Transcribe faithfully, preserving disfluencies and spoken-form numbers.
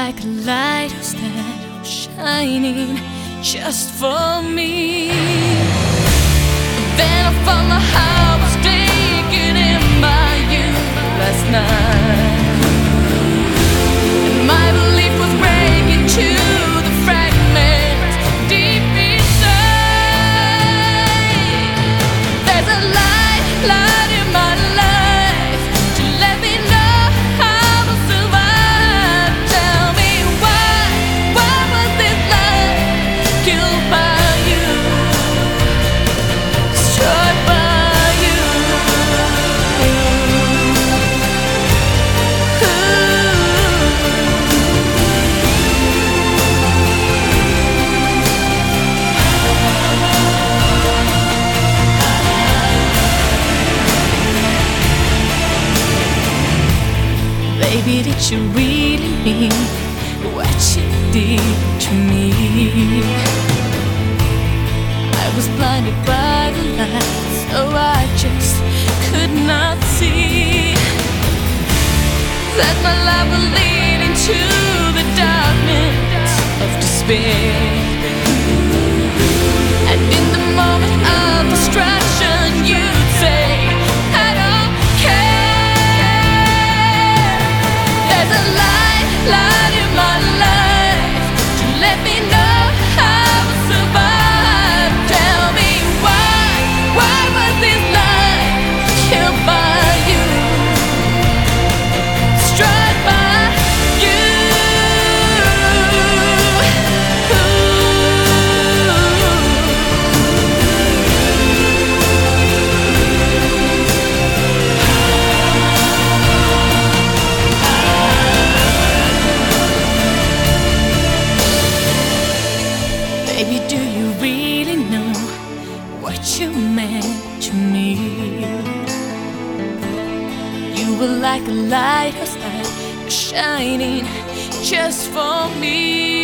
like a lighthouse that was shining just for me. Then I found my heart was taken in my youth last night, and my belief was breaking to the fragments deep inside. There's a light, light in my life to let me know how to survive. Tell me why, why was this life killed by you, destroyed by you? Baby, did you really mean what you did to me? I was blinded by the light, so I just could not see that my life would lead into the darkness of despair. And in the moment of destruction, you'd say, I don't care. There's a light, light in my life to let me know how to survive. Tell me why, why was this life killed by you, destroyed by you? Baby, do you really know what you meant to me? You were like a lighthouse that was shining just for me.